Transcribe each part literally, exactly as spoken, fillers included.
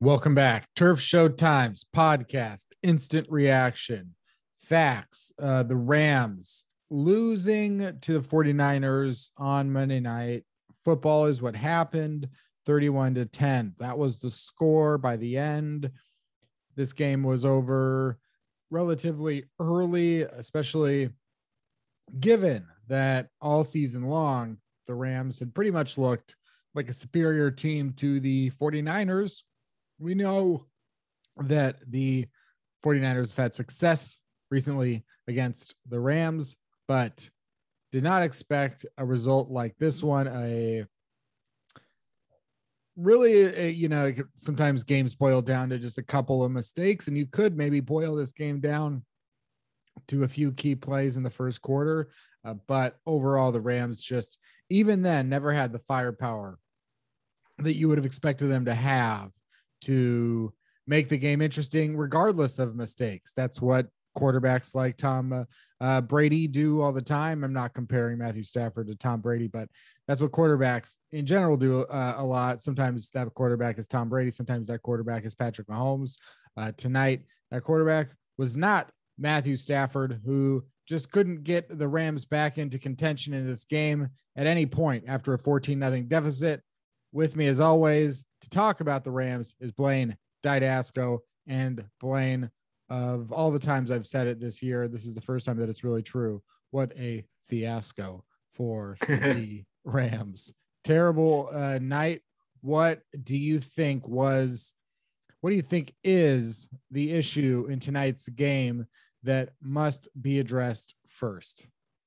Welcome back. Turf Showtimes podcast, instant reaction, facts. Uh, the Rams losing to the 49ers on Monday night. Football is what happened, thirty-one to ten. That was the score by the end. This game was over relatively early, especially given that all season long, the Rams had pretty much looked like a superior team to the 49ers. We know that the 49ers have had success recently against the Rams, but did not expect a result like this one. A really, a, you know, sometimes games boil down to just a couple of mistakes, and you could maybe boil this game down to a few key plays in the first quarter. Uh, but overall, the Rams just, even then, never had the firepower that you would have expected them to have to make the game interesting, regardless of mistakes. That's what quarterbacks like Tom uh, uh, Brady do all the time. I'm not comparing Matthew Stafford to Tom Brady, but that's what quarterbacks in general do uh, a lot. Sometimes that quarterback is Tom Brady. Sometimes that quarterback is Patrick Mahomes. Uh, tonight, that quarterback was not Matthew Stafford, who just couldn't get the Rams back into contention in this game at any point after a fourteen nothing deficit. With me, as always, to talk about the Rams is Blaine Didasco. And Blaine, of all the times I've said it this year, this is the first time that it's really true. What a fiasco for the Rams. Terrible uh, night. What do you think was, what do you think is the issue in tonight's game that must be addressed first?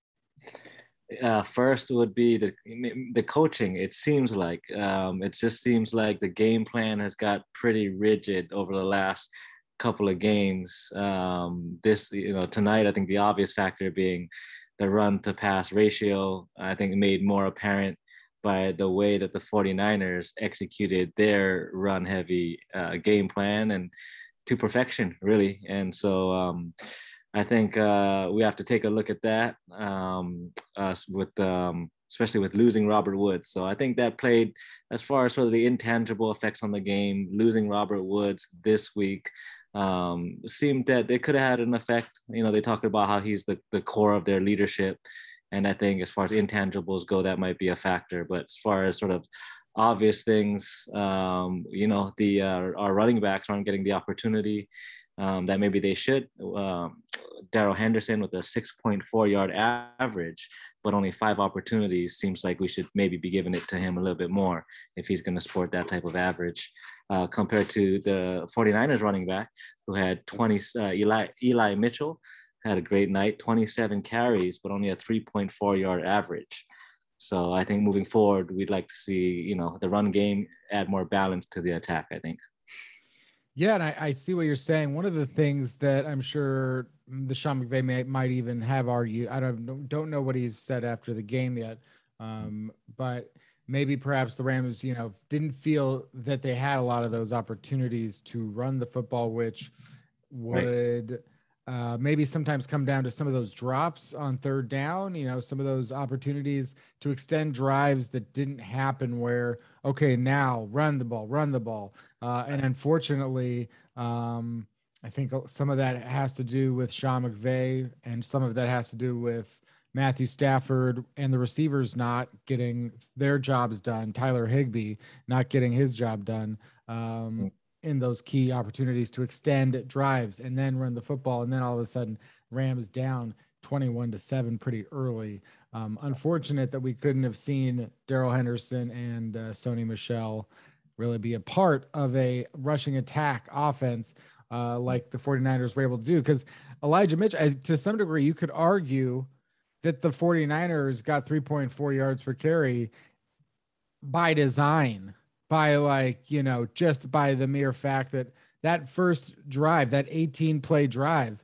Uh, first would be the the coaching. It seems like um, it just seems like the game plan has got pretty rigid over the last couple of games. Um, this, you know, tonight, I think the obvious factor being the run to pass ratio. I think made more apparent by the way that the 49ers executed their run heavy uh, game plan and to perfection, really. And so, um, I think uh, we have to take a look at that um, uh, with, um, especially with losing Robert Woods. So I think that played, as far as sort of the intangible effects on the game, losing Robert Woods this week um, seemed that it could have had an effect. You know, they talk about how he's the, the core of their leadership. And I think as far as intangibles go, that might be a factor. But as far as sort of obvious things, um, you know, the uh, our running backs aren't getting the opportunity um, that maybe they should. Um, Darrell Henderson with a six point four yard average, but only five opportunities. Seems like we should maybe be giving it to him a little bit more if he's going to sport that type of average uh, compared to the 49ers running back who had twenty, uh, Eli, Eli Mitchell had a great night, twenty-seven carries, but only a three point four yard average. So I think moving forward, we'd like to see, you know, the run game add more balance to the attack, I think. Yeah, and I, I see what you're saying. One of the things that I'm sure the Sean McVay may, might even have argued, I don't don't know what he's said after the game yet, um, but maybe perhaps the Rams, you know, didn't feel that they had a lot of those opportunities to run the football, which would right. Uh, maybe sometimes come down to some of those drops on third down, you know, some of those opportunities to extend drives that didn't happen where, okay, now run the ball, run the ball. Uh, and unfortunately, um, I think some of that has to do with Sean McVay and some of that has to do with Matthew Stafford and the receivers not getting their jobs done. Tyler Higbee not getting his job done. Um, in those key opportunities to extend drives and then run the football. And then all of a sudden Rams down twenty-one to seven pretty early. Um, unfortunate that we couldn't have seen Darrell Henderson and uh, Sony Michel really be a part of a rushing attack offense uh, like the 49ers were able to do. Because Elijah Mitchell, to some degree, you could argue that the 49ers got three point four yards per carry by design, by like, you know, just by the mere fact that that first drive, that eighteen play drive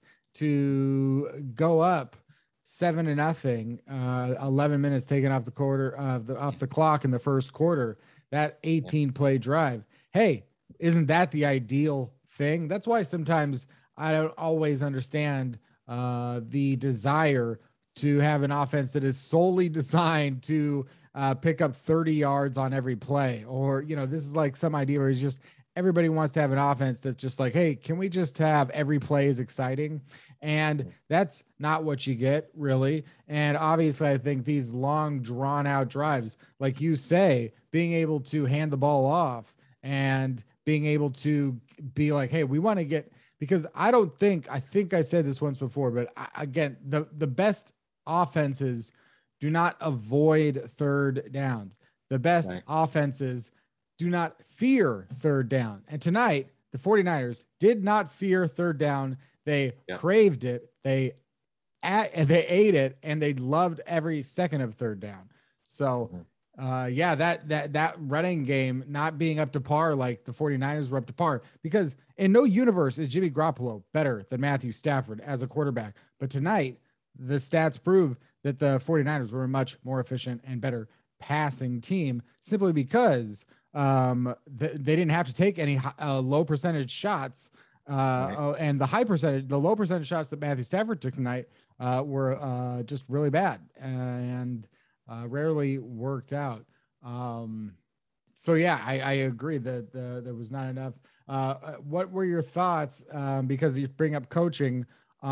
to go up seven to nothing, uh, eleven minutes taken off the quarter of uh, the off the clock in the first quarter, that eighteen play drive. Hey, isn't that the ideal thing? That's why sometimes I don't always understand uh, the desire to have an offense that is solely designed to uh, pick up thirty yards on every play, or, you know, this is like some idea where he's just, everybody wants to have an offense that's just like, hey, can we just have every play is exciting? And that's not what you get, really. And obviously, I think these long, drawn out drives, like you say, being able to hand the ball off and being able to be like, hey, we want to get, because I don't think, I think I said this once before, but I, again, the, the best offenses do not avoid third downs. The best Right. offenses do not fear third down. And tonight, the 49ers did not fear third down. They Yeah. craved it. They at, they ate it, and they loved every second of third down. So, uh, yeah, that that that running game not being up to par like the 49ers were up to par, because in no universe is Jimmy Garoppolo better than Matthew Stafford as a quarterback. But tonight, the stats prove that the 49ers were a much more efficient and better passing team, simply because um, th- they didn't have to take any uh, low percentage shots. Uh, right. uh, and the high percentage, the low percentage shots that Matthew Stafford took tonight uh, were uh, just really bad and uh, rarely worked out. Um, so yeah, I, I agree that the, there was not enough. Uh, what were your thoughts? Um, because you bring up coaching.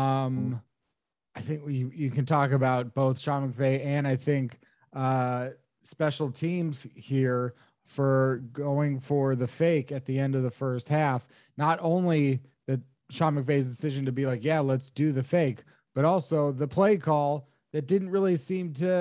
Um, I think we, you can talk about both Sean McVay and I think uh, special teams here for going for the fake at the end of the first half. Not only that Sean McVay's decision to be like, yeah, let's do the fake, but also the play call that didn't really seem to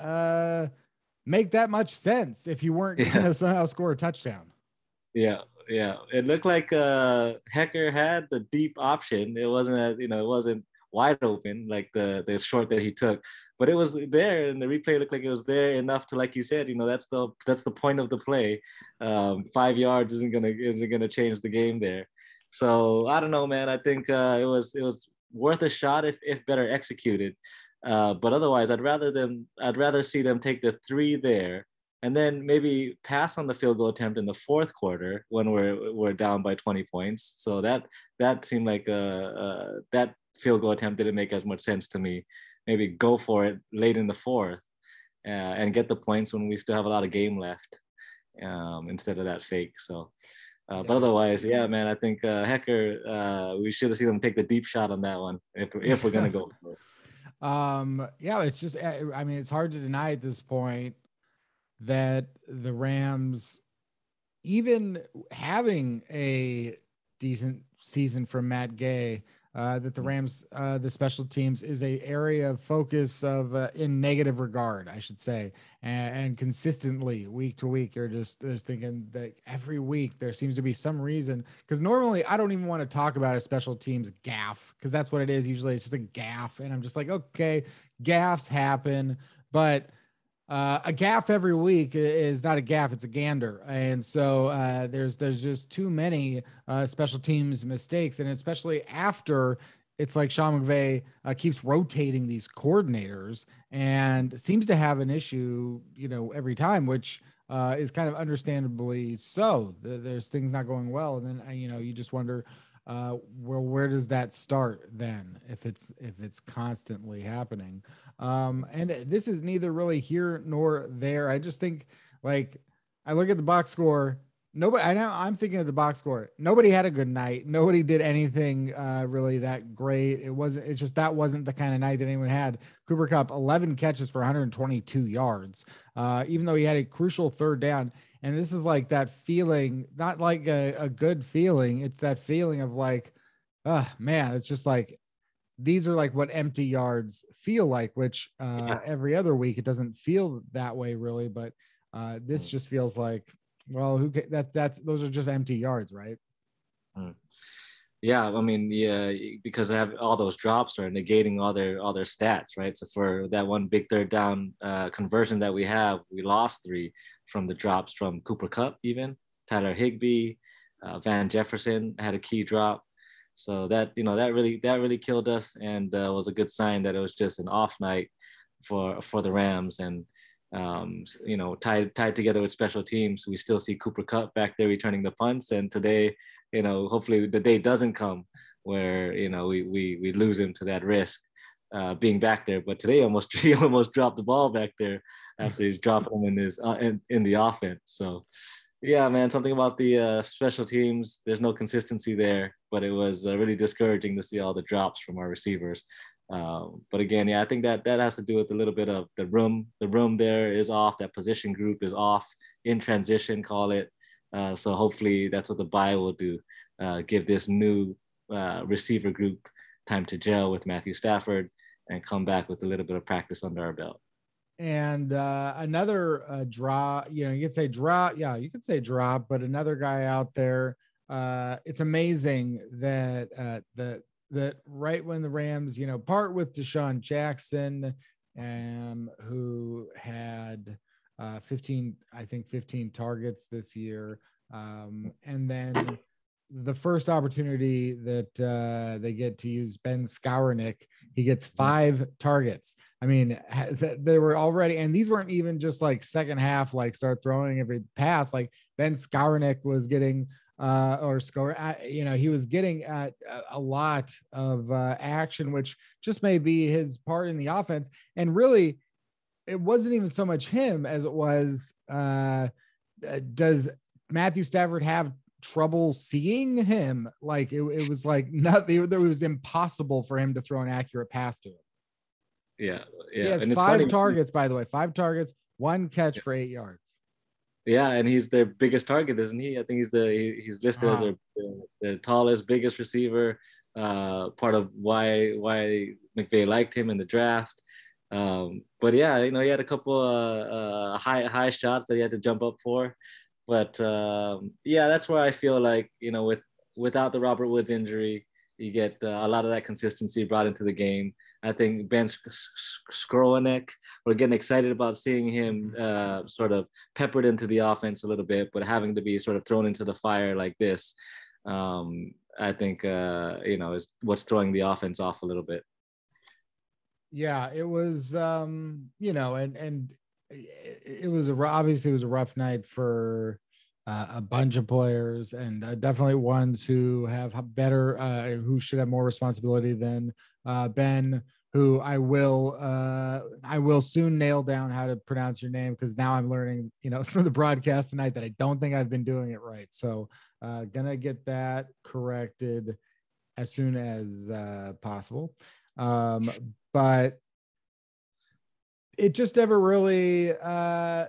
uh, make that much sense if you weren't yeah. going to somehow score a touchdown. Yeah, yeah. It looked like uh, Hekker had the deep option. It wasn't, a, you know, it wasn't wide open like the the short that he took, but it was there, and the replay looked like it was there enough to, like you said, you know, that's the that's the point of the play. Um, five yards isn't gonna isn't gonna change the game there. So I don't know, man. I think uh, it was it was worth a shot if if better executed. Uh, but otherwise, I'd rather them I'd rather see them take the three there, and then maybe pass on the field goal attempt in the fourth quarter when we're we're down by twenty points. So that that seemed like a, a that. field goal attempt didn't make as much sense to me. Maybe go for it late in the fourth uh, and get the points when we still have a lot of game left um, instead of that fake. So, uh, yeah. But otherwise, yeah, man, I think uh, Hekker, uh, we should have seen him take the deep shot on that one if, if we're going to go for it. Um, yeah, it's just, I mean, it's hard to deny at this point that the Rams, even having a decent season from Matt Gay, Uh, that the Rams, uh, the special teams is a area of focus of uh, in negative regard, I should say, and, and consistently week to week, you're just there's thinking that every week there seems to be some reason, because normally I don't even want to talk about a special teams gaffe, because that's what it is. Usually it's just a gaffe, and I'm just like, okay, gaffes happen, but Uh, a gaff every week is not a gaff; it's a gander, and so uh, there's there's just too many uh, special teams mistakes, and especially after it's like Sean McVay uh, keeps rotating these coordinators and seems to have an issue, you know, every time, which uh, is kind of understandably so. There's things not going well, and then uh, you know you just wonder, uh, well, where does that start then if it's if it's constantly happening? Um, and this is neither really here nor there. I just think, like, I look at the box score. Nobody, I know I'm thinking of the box score. Nobody had a good night. Nobody did anything uh, really that great. It wasn't, it's just, that wasn't the kind of night that anyone had. Cooper Kupp, eleven catches for one hundred twenty-two yards, uh, even though he had a crucial third down. And this is like that feeling, not like a, a good feeling. It's that feeling of like, oh man, it's just like, these are like what empty yards feel like, which uh, yeah. every other week it doesn't feel that way really, but uh, this just feels like, well, who ca- that's that's those are just empty yards, right? Mm. Yeah, I mean, yeah, because I have all those drops are negating all their all their stats, right? So for that one big third down uh, conversion that we have, we lost three from the drops from Cooper Kupp, even Tyler Higbee, uh, Van Jefferson had a key drop. So that, you know, that really, that really killed us, and uh, was a good sign that it was just an off night for, for the Rams. And, um, you know, tied, tied together with special teams, we still see Cooper Kupp back there returning the punts. And today, you know, hopefully the day doesn't come where, you know, we, we, we lose him to that risk uh, being back there. But today, almost he almost dropped the ball back there after he's dropping them in his uh, in, in the offense. So yeah, man, something about the uh, special teams. There's no consistency there, but it was uh, really discouraging to see all the drops from our receivers. Um, but again, yeah, I think that that has to do with a little bit of the room. The room there is off. That position group is off in transition, call it. Uh, so hopefully that's what the bye will do. Uh, give this new uh, receiver group time to gel with Matthew Stafford and come back with a little bit of practice under our belt. And uh, another uh, draw, you know, you could say drop. Yeah, you could say drop, but another guy out there. Uh, it's amazing that uh, that that right when the Rams, you know, part with Deshaun Jackson, um, who had uh, fifteen, I think fifteen targets this year. Um, and then the first opportunity that uh, they get to use Ben Skowronek, he gets five targets. I mean, they were already, and these weren't even just like second half, like start throwing every pass. Like Ben Skowronek was getting, uh, or score, you know, he was getting at a lot of uh, action, which just may be his part in the offense. And really, it wasn't even so much him as it was, uh, does Matthew Stafford have trouble seeing him? Like it, it was like nothing. It was impossible for him to throw an accurate pass to him. Yeah, yeah. He has and it's five funny. targets, by the way, five targets, one catch for eight yards. Yeah, and he's their biggest target, isn't he? I think he's the he, he's listed uh-huh. as their, the, the tallest, biggest receiver. Uh, part of why why McVay liked him in the draft. Um, but yeah, you know, he had a couple uh, uh, high high shots that he had to jump up for. But um, yeah, that's where I feel like, you know, with without the Robert Woods injury, you get uh, a lot of that consistency brought into the game. I think Ben Skowronek, we're getting excited about seeing him uh, sort of peppered into the offense a little bit, but having to be sort of thrown into the fire like this, um, I think, uh, you know, is what's throwing the offense off a little bit. Yeah, it was, um, you know, and, and it was a, obviously it was a rough night for uh, a bunch of players, and uh, definitely ones who have better, uh, who should have more responsibility than uh, Ben, who I will, uh, I will soon nail down how to pronounce your name, because now I'm learning, you know, from the broadcast tonight that I don't think I've been doing it right. So uh, gonna get that corrected as soon as uh, possible. Um, but it just never really uh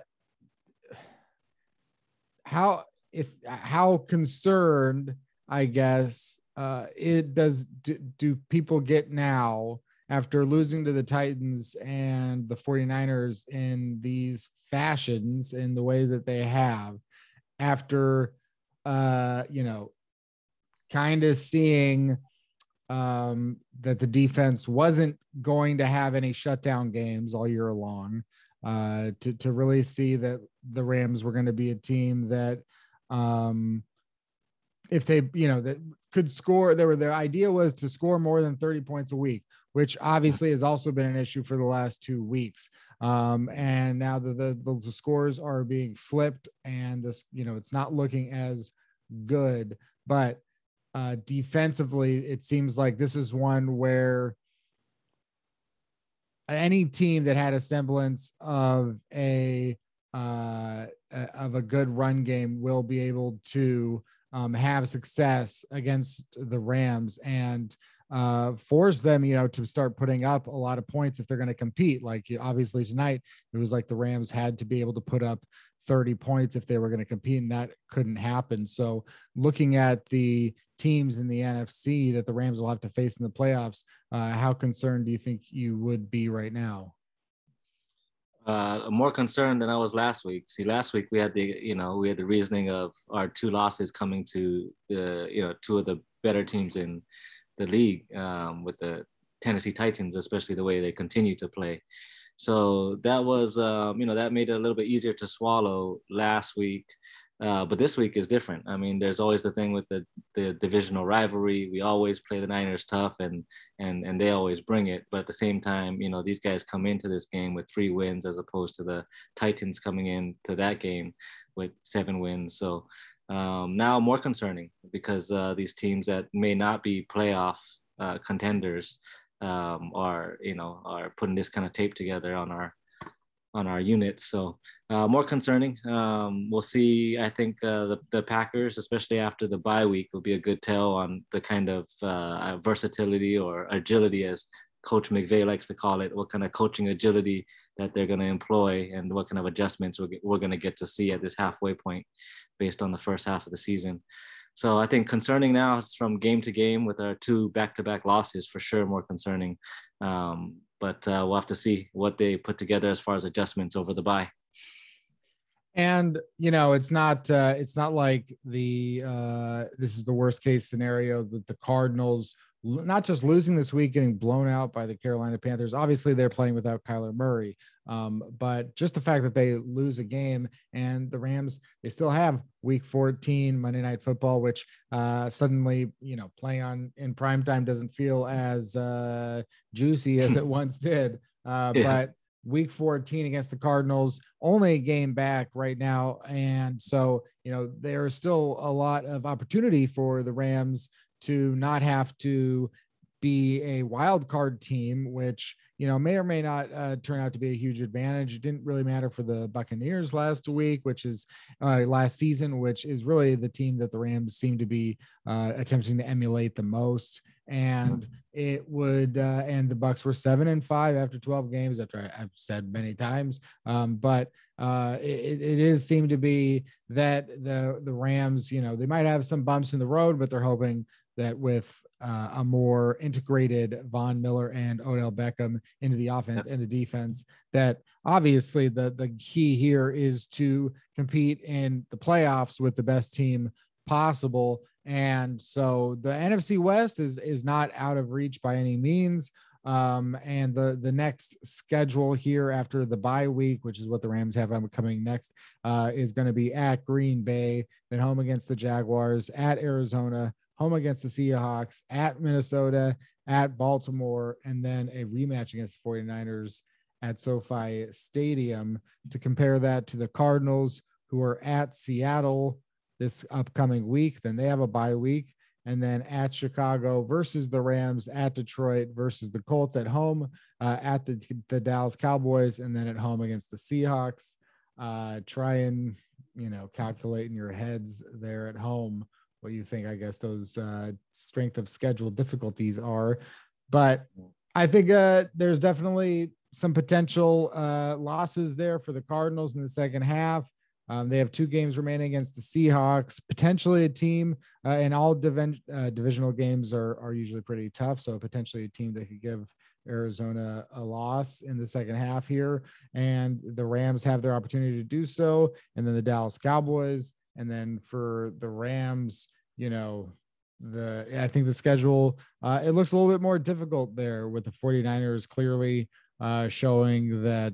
how if how concerned, I guess, uh it does do, do people get now after losing to the Titans and the 49ers in these fashions, in the ways that they have, after uh you know kind of seeing um, that the defense wasn't going to have any shutdown games all year long, uh, to, to really see that the Rams were going to be a team that, um, if they, you know, that could score, there were, their idea was to score more than thirty points a week, which obviously has also been an issue for the last two weeks. Um, and now the, the, the scores are being flipped, and this, you know, it's not looking as good, but Uh, defensively, it seems like this is one where any team that had a semblance of a uh, of a good run game will be able to um, have success against the Rams, and uh, force them, you know, to start putting up a lot of points if they're going to compete. Like obviously tonight, it was like the Rams had to be able to put up thirty points if they were going to compete, and that couldn't happen. So looking at the teams in the N F C that the Rams will have to face in the playoffs, uh, how concerned do you think you would be right now? Uh, more concerned than I was last week. See, last week we had the, you know, we had the reasoning of our two losses coming to the, you know, two of the better teams in the league, um, with the Tennessee Titans, especially the way they continue to play. So that was, um, you know, that made it a little bit easier to swallow last week. Uh, but this week is different. I mean, there's always the thing with the, the divisional rivalry. We always play the Niners tough, and and and they always bring it. But at the same time, you know, these guys come into this game with three wins, as opposed to the Titans coming into that game with seven wins. So um, now more concerning, because uh, these teams that may not be playoff uh, contenders um, are, you know, are putting this kind of tape together on our on our units. So uh, more concerning. Um, we'll see. I think uh, the, the Packers, especially after the bye week, will be a good tell on the kind of uh, versatility or agility, as Coach McVay likes to call it, what kind of coaching agility that they're going to employ and what kind of adjustments we're, we're going to get to see at this halfway point based on the first half of the season. So I think concerning now, it's from game to game with our two back-to-back losses, for sure more concerning. Um, but uh, we'll have to see what they put together as far as adjustments over the bye. And you know, it's not uh, it's not like the uh, this is the worst case scenario that the Cardinals not just losing this week, getting blown out by the Carolina Panthers. Obviously, they're playing without Kyler Murray, um, but just the fact that they lose a game, and the Rams, they still have Week fourteen Monday Night Football, which uh, suddenly, you know, playing on in primetime doesn't feel as uh, juicy as it once did. Uh, yeah. But Week fourteen against the Cardinals, only a game back right now. And so, you know, there's still a lot of opportunity for the Rams to not have to be a wild card team, which, you know, may or may not uh, turn out to be a huge advantage. It didn't really matter for the Buccaneers last week, which is uh, last season, which is really the team that the Rams seem to be uh, attempting to emulate the most. And it would, uh, and the Bucs were seven and five after twelve games, after I, I've said many times. Um, but uh, it, it is seemed to be that the, the Rams, you know, they might have some bumps in the road, but they're hoping that with uh, a more integrated Von Miller and Odell Beckham into the offense and the defense, that obviously the, the key here is to compete in the playoffs with the best team possible. And so the N F C West is, is not out of reach by any means. Um, and the, the next schedule here after the bye week, which is what the Rams have coming next, uh, is going to be at Green Bay, then home against the Jaguars, at Arizona, home against the Seahawks, at Minnesota, at Baltimore, and then a rematch against the 49ers at SoFi Stadium. To compare that to the Cardinals, who are at Seattle this upcoming week, then they have a bye week, and then at Chicago versus the Rams, at Detroit versus the Colts, at home, uh, at the, the Dallas Cowboys, and then at home against the Seahawks. Uh, try and, you know, calculate in your heads there at home what you think, I guess, those uh, strength of schedule difficulties are. But I think uh, there's definitely some potential uh, losses there for the Cardinals in the second half. Um, they have two games remaining against the Seahawks, potentially a team, uh, and all div- uh, divisional games are, are usually pretty tough. So potentially a team that could give Arizona a loss in the second half here. And the Rams have their opportunity to do so. And then the Dallas Cowboys. And then for the Rams, you know, the I think the schedule, uh, it looks a little bit more difficult there, with the 49ers clearly uh, showing that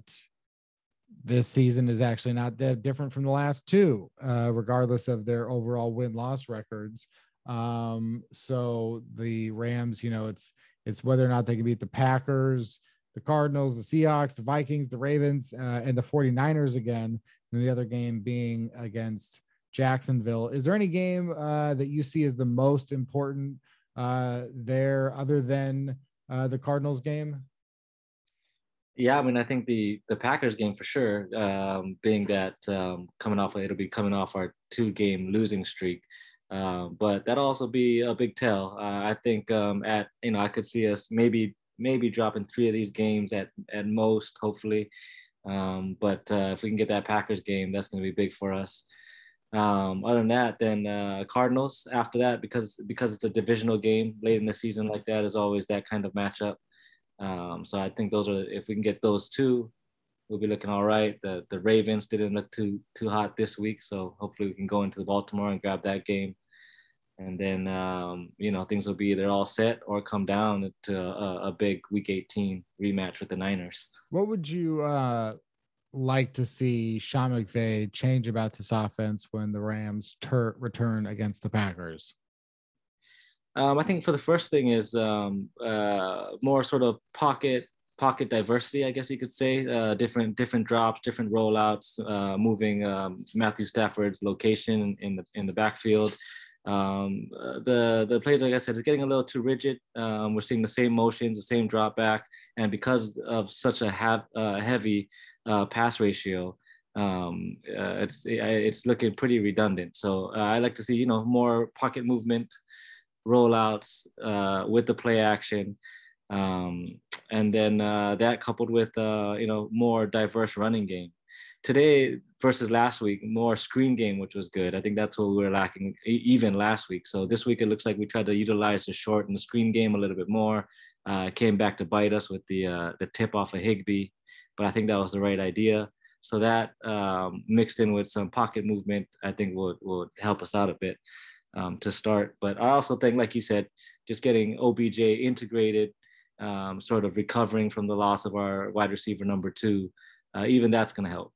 this season is actually not that different from the last two, uh, regardless of their overall win-loss records. Um, so the Rams, you know, it's it's whether or not they can beat the Packers, the Cardinals, the Seahawks, the Vikings, the Ravens, uh, and the 49ers again, and the other game being against Jacksonville. Is there any game uh, that you see as the most important uh, there, other than uh, the Cardinals game? Yeah, I mean, I think the the Packers game for sure, um, being that um, coming off, it'll be coming off our two game losing streak. Uh, but that'll also be a big tell. Uh, I think um, at, you know, I could see us maybe maybe dropping three of these games at at most, hopefully. Um, but uh, if we can get that Packers game, that's going to be big for us. Um, other than that, then uh, Cardinals after that, because because it's a divisional game late in the season like that, is always that kind of matchup. Um, so I think those are, if we can get those two, we'll be looking all right. The the Ravens didn't look too too hot this week, so hopefully we can go into the Baltimore and grab that game. And then um, you know, things will be either all set or come down to a, a big Week eighteen rematch with the Niners. What would you uh, like to see Sean McVay change about this offense when the Rams ter- return against the Packers? Um, I think for the first thing is um, uh, more sort of pocket pocket diversity, I guess you could say. Uh, different different drops, different rollouts, uh, moving um, Matthew Stafford's location in the in the backfield. Um, uh, the the plays, like I said, is getting a little too rigid. Um, we're seeing the same motions, the same drop back, and because of such a have, uh, heavy uh, pass ratio, um, uh, it's it's looking pretty redundant. So uh, I like to see, you know, more pocket movement, rollouts uh, with the play action, um, and then uh, that coupled with uh, you know, more diverse running game. Today versus last week, more screen game, which was good. I think that's what we were lacking even last week. So this week it looks like we tried to utilize the short and the screen game a little bit more. Uh, came back to bite us with the uh, the tip off of Higbee, but I think that was the right idea. So that um, mixed in with some pocket movement, I think would would help us out a bit um, to start. But I also think, like you said, just getting O B J integrated, um, sort of recovering from the loss of our wide receiver number two, uh, even that's going to help.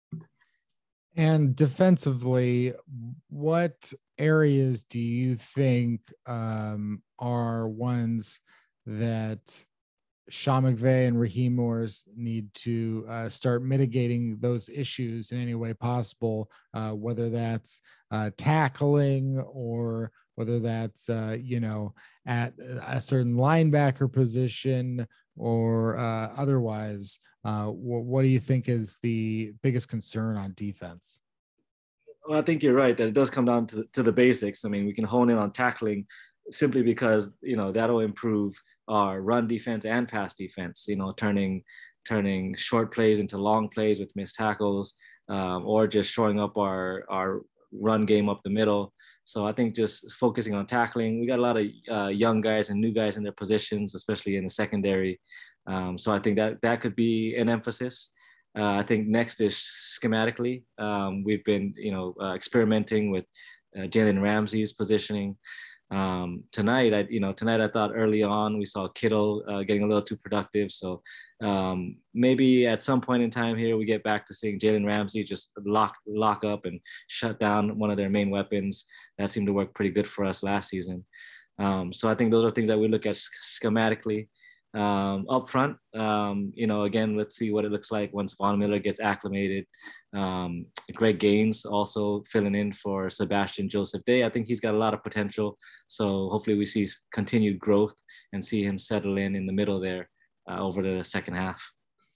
And defensively, what areas do you think um, are ones that Sean McVay and Raheem Morris need to uh, start mitigating those issues in any way possible, uh, whether that's uh, tackling or whether that's, uh, you know, at a certain linebacker position or uh, otherwise? Uh, wh- what do you think is the biggest concern on defense? Well, I think you're right that it does come down to, to the basics. I mean, we can hone in on tackling simply because, you know, that'll improve our run defense and pass defense, you know, turning turning short plays into long plays with missed tackles, um, or just showing up our our run game up the middle. So I think just focusing on tackling. We got a lot of uh, young guys and new guys in their positions, especially in the secondary. Um, so I think that that could be an emphasis. Uh, I think next is schematically. Um, we've been, you know, uh, experimenting with uh, Jalen Ramsey's positioning. Um, tonight, I, you know, tonight I thought early on we saw Kittle uh, getting a little too productive. So um, maybe at some point in time here we get back to seeing Jalen Ramsey just lock lock up and shut down one of their main weapons. That seemed to work pretty good for us last season. Um, so I think those are things that we look at schematically. Um, up front, um, you know, again, let's see what it looks like once Von Miller gets acclimated. Um, Greg Gaines also filling in for Sebastian Joseph Day. I think he's got a lot of potential. So hopefully we see continued growth and see him settle in in the middle there uh, over the second half.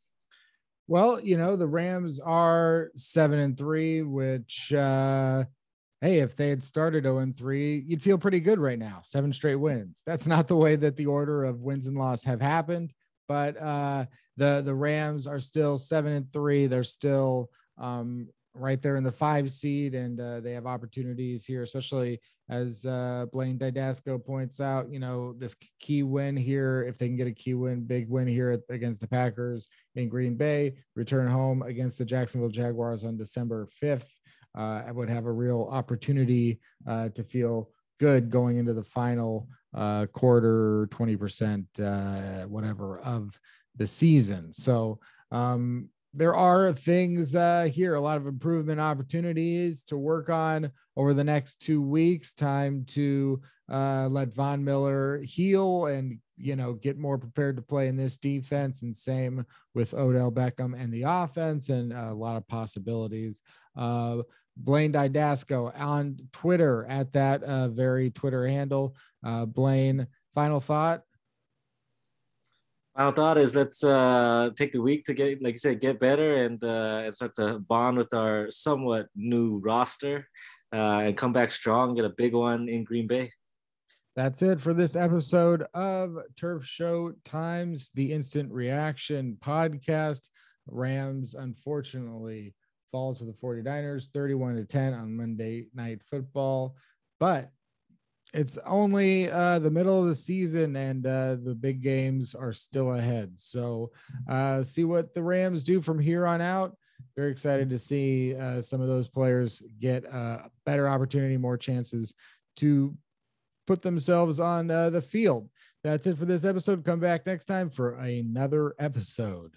Well, you know, the Rams are seven and three, which, uh, hey, if they had started oh and three, you'd feel pretty good right now. Seven straight wins. That's not the way that the order of wins and loss have happened, but uh, the the Rams are still seven and three. They're still um, right there in the five seed, and uh, they have opportunities here, especially as uh, Blaine Didasco points out. You know, this key win here, if they can get a key win, big win here at, against the Packers in Green Bay, return home against the Jacksonville Jaguars on December fifth. Uh, I would have a real opportunity uh, to feel good going into the final uh, quarter, twenty percent, uh, whatever of the season. So um, there are things uh, here, a lot of improvement opportunities to work on over the next two weeks. Time to uh, let Von Miller heal and, you know, get more prepared to play in this defense, and same with Odell Beckham and the offense, and a lot of possibilities. Uh, Blaine Didasco on Twitter at that uh, very Twitter handle. Uh, Blaine, final thought? Final thought is let's uh, take the week to get, like you said, get better and uh, and start to bond with our somewhat new roster uh, and come back strong, get a big one in Green Bay. That's it for this episode of Turf Show Times, the Instant Reaction podcast. Rams, unfortunately, fall to the 49ers thirty-one to ten on Monday Night Football, but it's only uh, the middle of the season, and uh, the big games are still ahead. So uh, see what the Rams do from here on out. Very excited to see uh, some of those players get a better opportunity, more chances to put themselves on uh, the field. That's it for this episode. Come back next time for another episode.